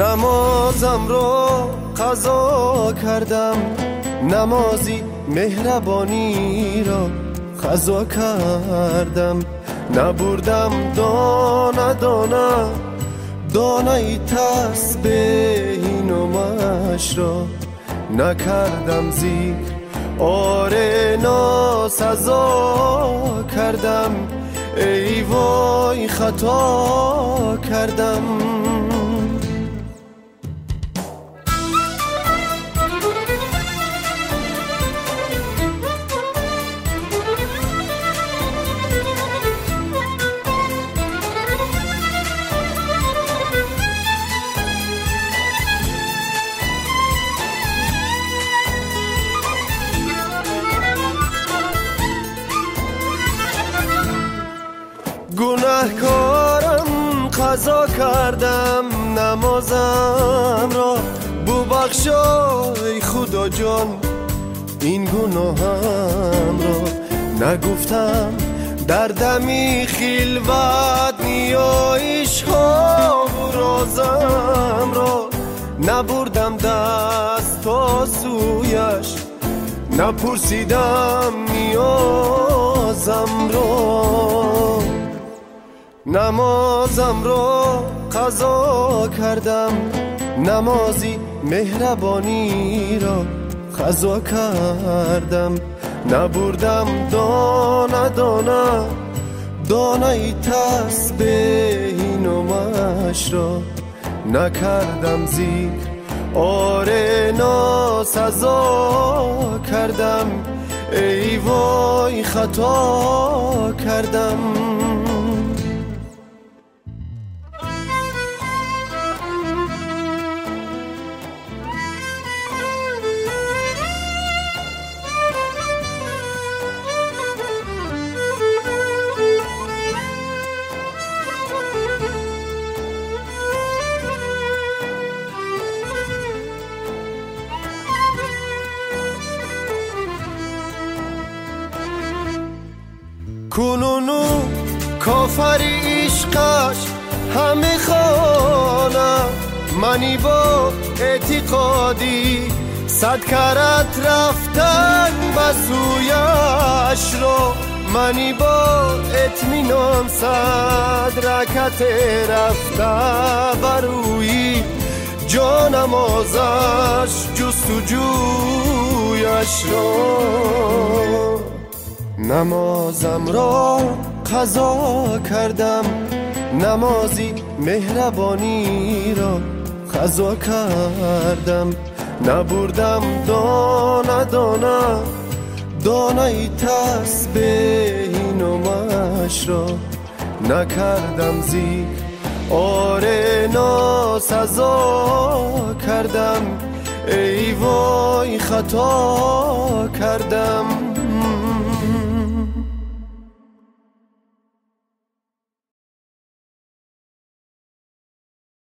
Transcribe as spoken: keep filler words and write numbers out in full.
نمازم رو قضا کردم، نمازی مهربانی را قضا کردم. نبردم دانه دانه دانه تسبیح نامش را، نکردم ذکر آره ناسزا کردم. ای وای خطا کردم. گناهکارم قضا کردم، نمازم را ببخشای خدا جان این گناهم را. نگفتم در دمی خلوت نیایش ها و رازم را، نبردم دست تا سویش، نپرسیدم نیازم را. نمازم را قضا کردم، نمازی مهربانی را قضا کردم. نبردم دانه دانه دانه تسبیح نامش را، نکردم ذکر آره ناسزا کردم. ای وای خطا کردم. کنونو کافر عشقش همه خانه، منی با اعتقادی صد کرت رفتن بسویش را. منی با اطمینان صد رکت رفته بروی جانم آزش جستجویش را. نمازم را قضا کردم، نمازی مهربانی را قضا کردم. نبردم دانه دانه دانه تسبیح نامش را، نکردم ذکر آره ناسزا کردم. ای وای خطا کردم.